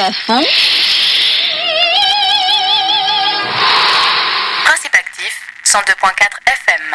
plafond. Principe actif, 102.4 FM.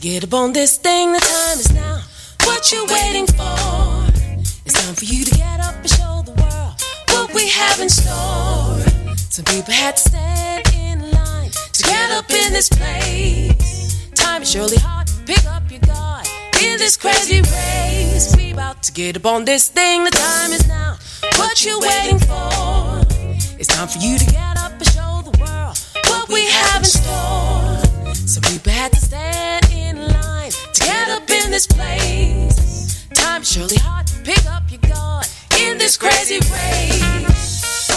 get up on this thing, the time is now. What you waiting for? It's time for you to get up and show the world what we have in store. Some people had to stand in line to get up in this place. Time is surely hard, pick up your guard in this crazy race. We about to get up on this thing, the time is now. What you waiting for? It's time for you to get up and show the world what we have in store. Some people had to stand in line to get up in this place. Time is surely hard, pick up your guard in this crazy race.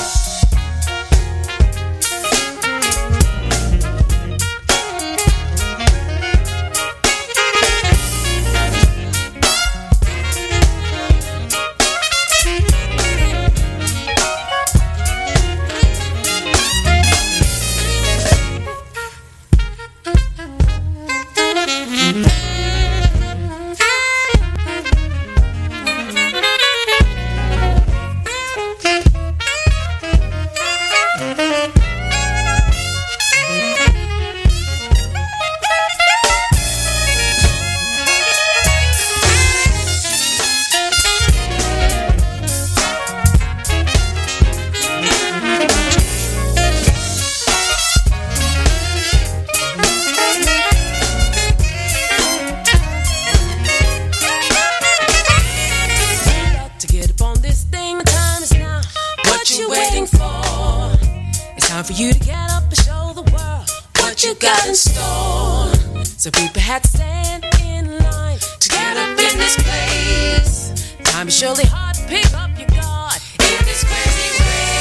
So people had to stand in line to get up in this place. Time is surely hard, pick up your guard in this crazy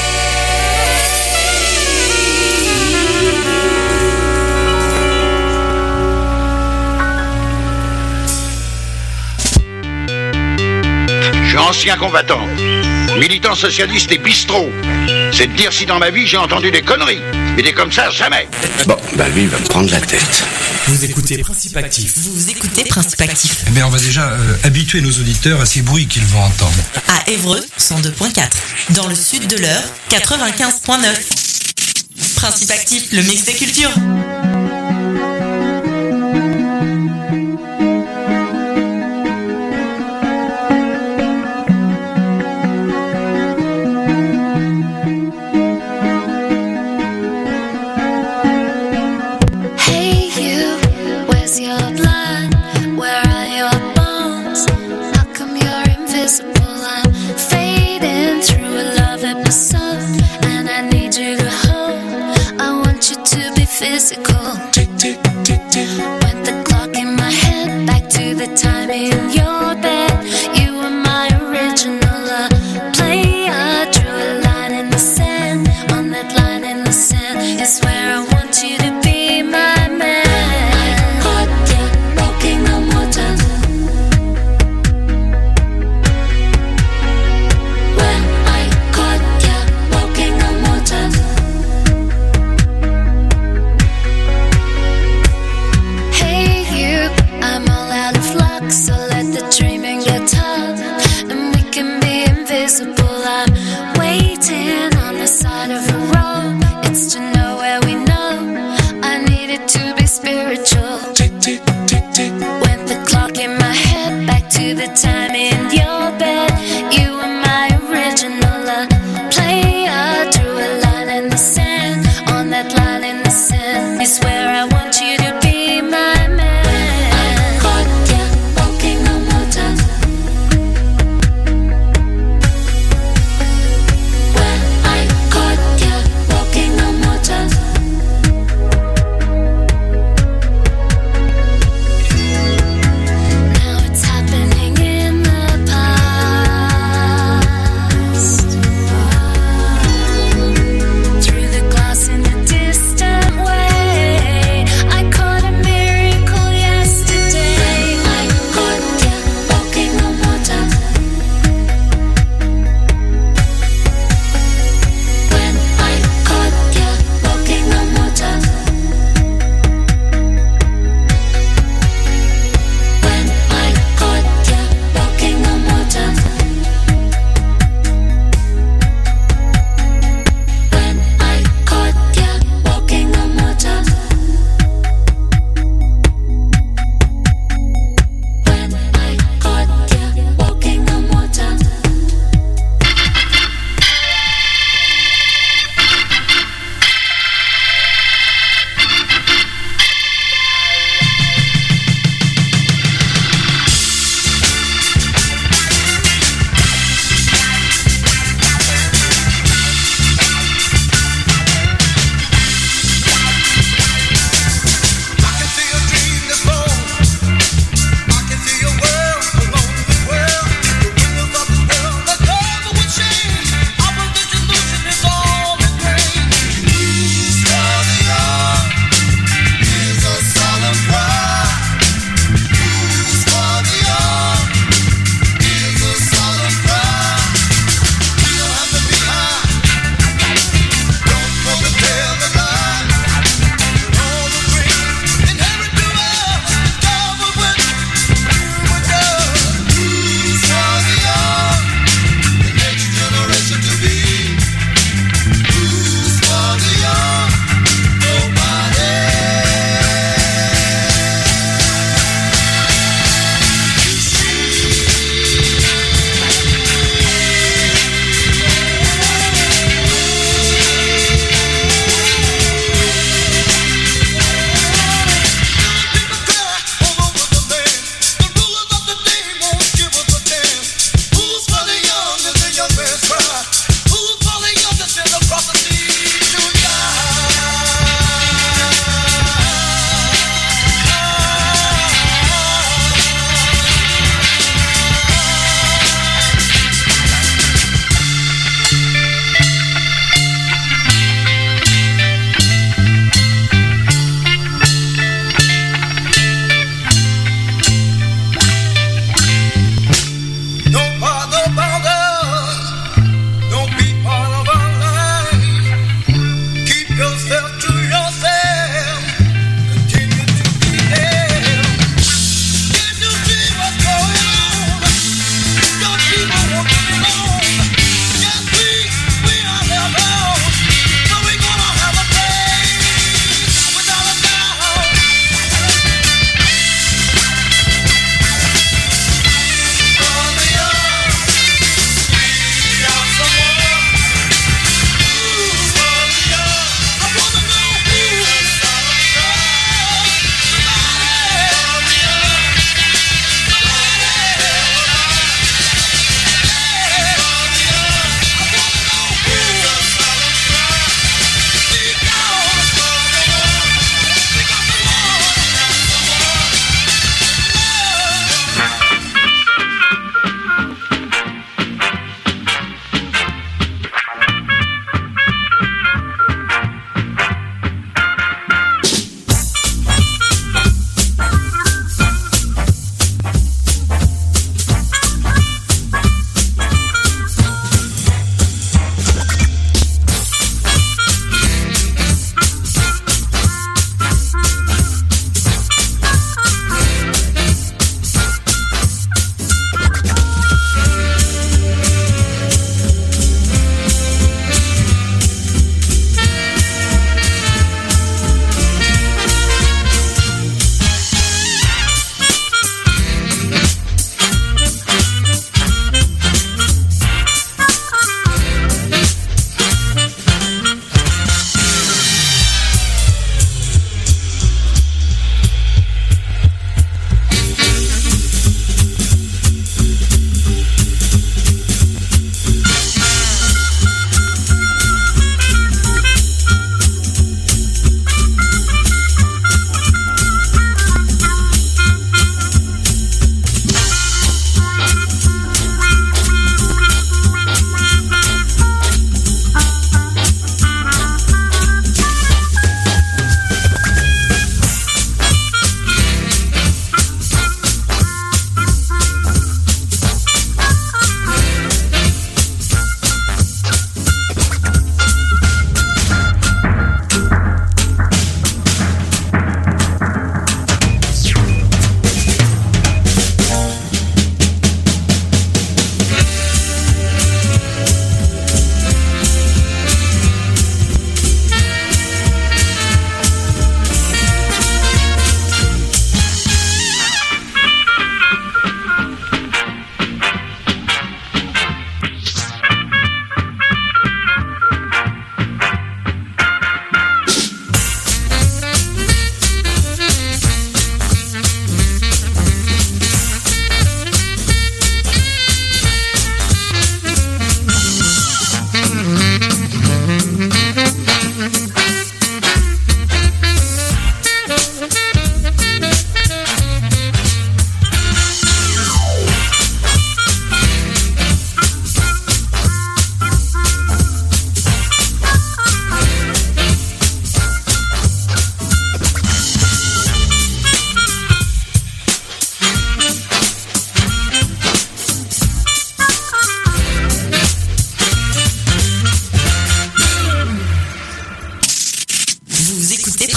Je suis ancien combattant, militant socialiste et bistrot. C'est de dire si dans ma vie j'ai entendu des conneries. Mais des comme ça, jamais. Bon, bah lui, il va me prendre la tête. Vous écoutez Principe Actif. Vous écoutez Principe Actif. Eh bien, on va déjà habituer nos auditeurs à ces bruits qu'ils vont entendre. À Évreux, 102.4. Dans le sud de l'Eure, 95.9. Principe Actif, le mix des cultures. When I caught you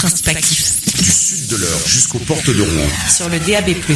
Principe Actif. Du sud de l'Eure jusqu'aux portes de Rouen. Sur le DAB+. I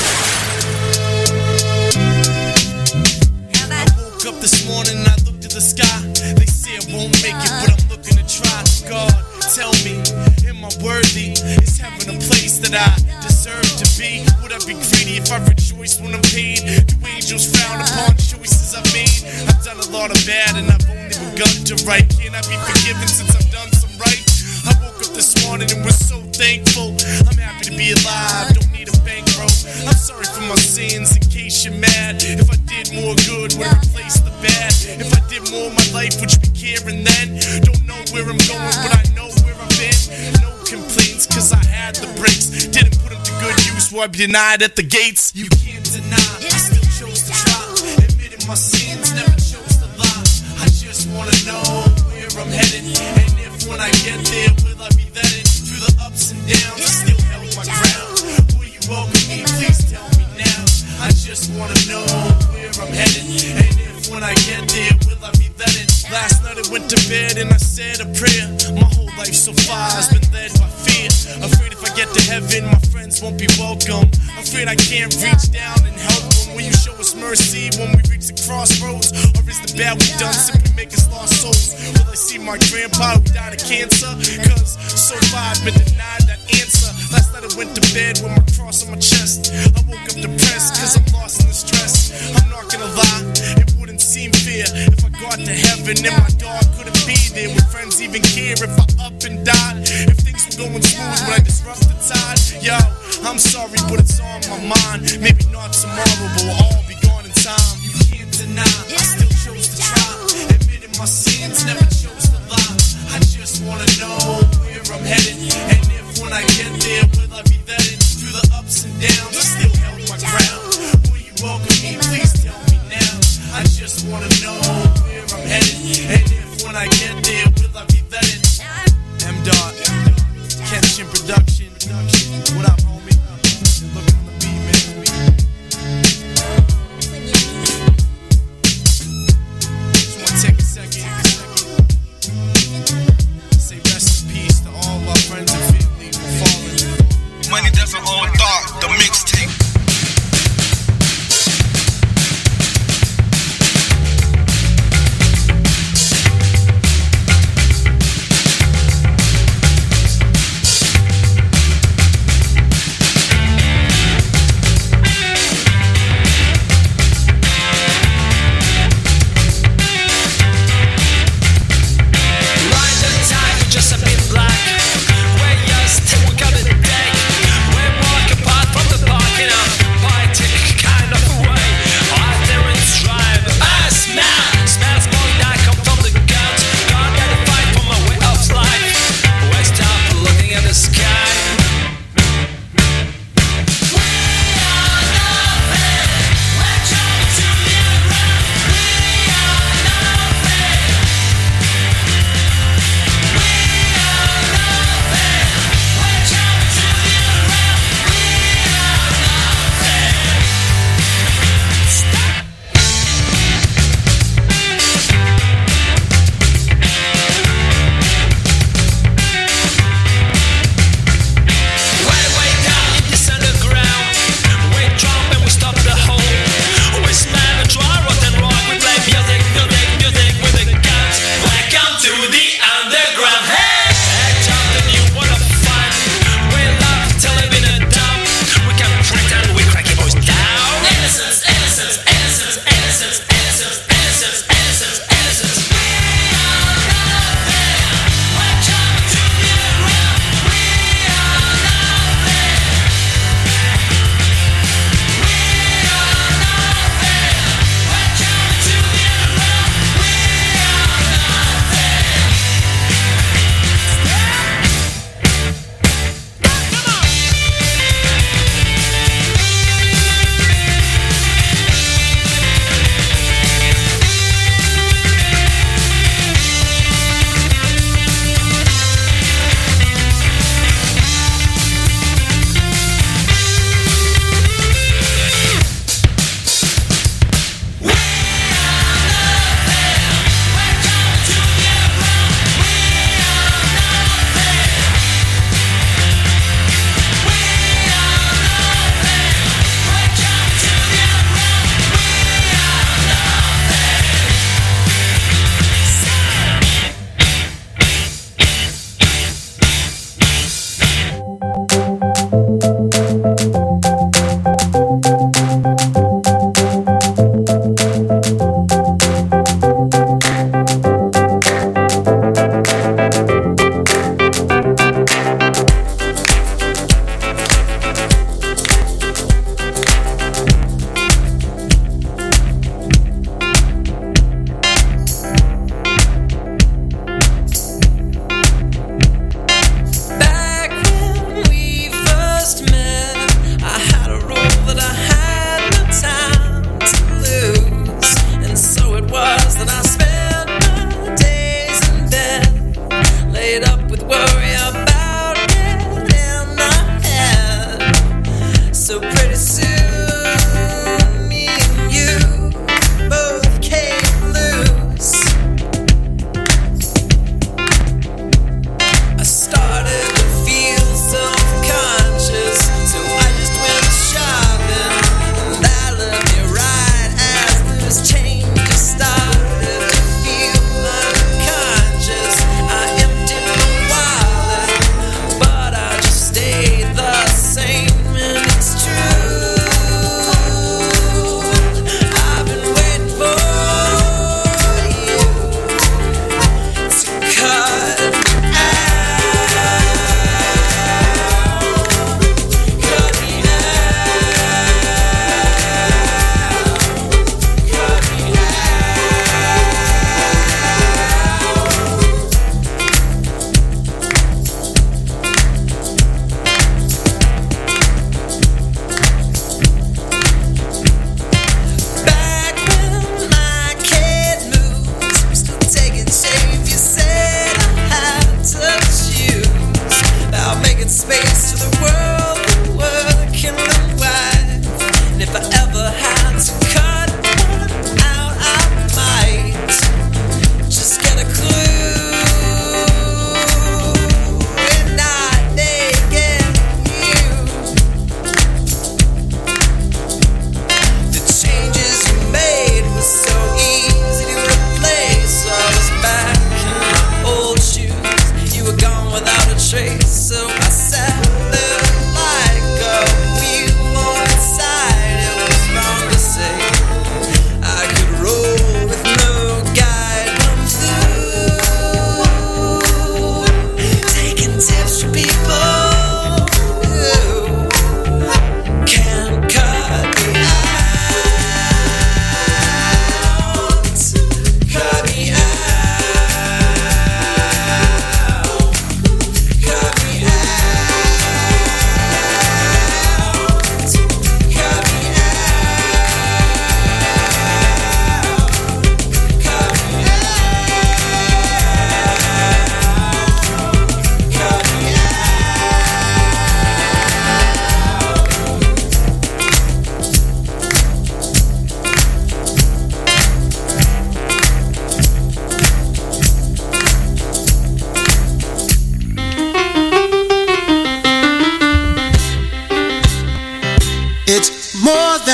woke up this morning and I looked at the sky. They say I won't make it, but I'm looking to try. God, tell me, am I worthy? Is heaven a place that I deserve to be? Would I be greedy if I rejoice when I'm paid? Do angels frown upon choices I've made? I've done a lot of bad and I've only begun to write. Can I be forgiven since I've done some right? I woke up this morning and was so thankful. I'm happy to be alive, don't need a bankroll. I'm sorry for my sins in case you're mad. If I did more good, would I replace the bad? If I did more of my life, would you be caring then? Don't know where I'm going, but I know where I've been. No complaints, cause I had the breaks. Didn't put them to good use, where I be denied at the gates. You can't deny, I still chose to try. Admitted my sins, never chose to lie. I just wanna know where I'm headed. And if when I get there, will I be vetted? Through the ups and downs, I still held my ground. Will you welcome me? Please tell me now. I just wanna know where I'm headed. And if when I get there, will I be vetted? Last night I went to bed and I said a prayer. My whole life so far has been led by fear. Afraid if I get to heaven, my friends won't be welcome. Afraid I can't reach down and help them. Will you show us mercy when we reach the crossroads? Or is the bad we've done simply make us lost souls? Will I see my grandpa who died of cancer? Cause so far I've been denied that answer. Last night I went to bed with my cross on my chest. I woke up depressed cause I'm lost in the stress. I'm not gonna lie, it wouldn't seem fair if I got to heaven and my dog couldn't be there. Would friends even care if I up and died? If things were going smooth, would I disrupt the tide? Yo, I'm sorry, but it's on my mind. Maybe not tomorrow, but we'll all be gone in time. You can't deny, I still chose to try. Admitted my sins, never chose to lie. I just wanna know where I'm headed. And if when I get there, will I be vetted? Through the ups and downs, I still held my ground. Will you welcome me? Please tell me now. I just wanna know where I'm headed. And if when I get there, will I be vetted? M-Dot, Kenshin Production. What up, homie? Looking on the beat, man. Just wanna take a second. Say rest in peace to all of our friends and family who are fallen. Money doesn't own dark, the mixtape.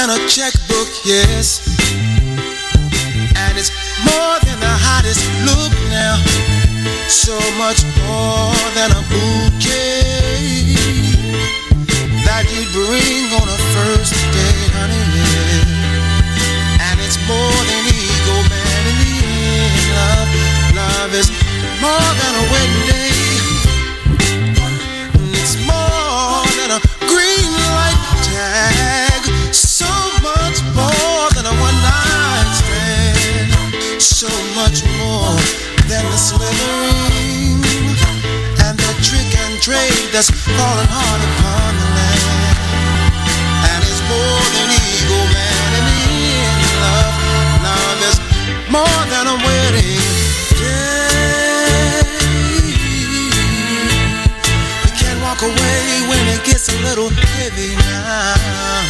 than a checkbook, yes. And it's more than the hottest look now. So much more than a bouquet that you'd bring on a first date, honey, yeah. And it's more than ego, man, in the end, love. Love is more than a wedding day. It's more than a green light tag. So much more than a one-night stand. So much more than the slithering and the trick and trade that's falling hard upon the land. And it's more than ego, man, and in love. Love is more than a wedding day. You can't walk away when it gets a little heavy now.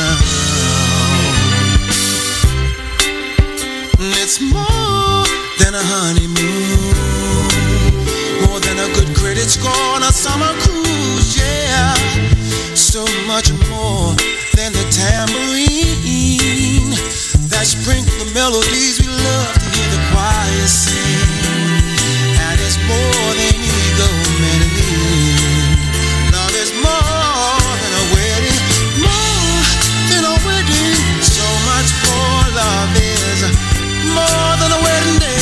It's more than a honeymoon, more than a good credit score on a summer cruise, yeah. So much more than the tambourine that sprinkle the melodies we love to hear the choir sing. And it's more than ego, man, and love is more than a wedding, more than a wedding. So much more love is more than a wedding day.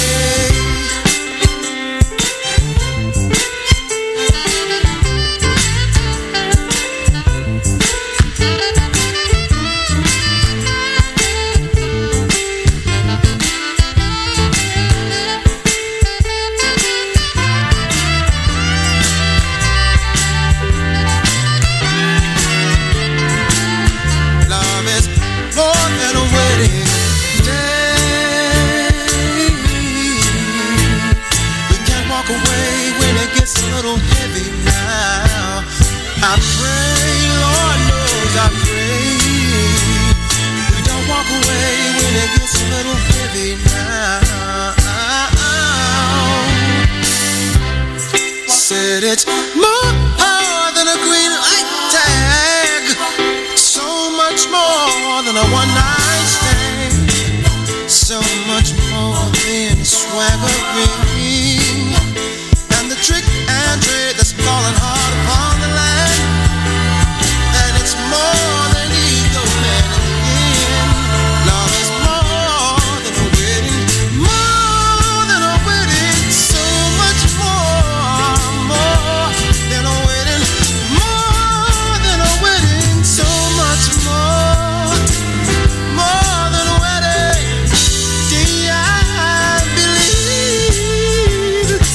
Love is more than a wedding day. We can't walk away when it gets a little heavy now. I pray, Lord knows I pray, we don't walk away when it gets a little heavy now. Said it's more than a green light tag. So much more than a one-night stand. So much more than swagger.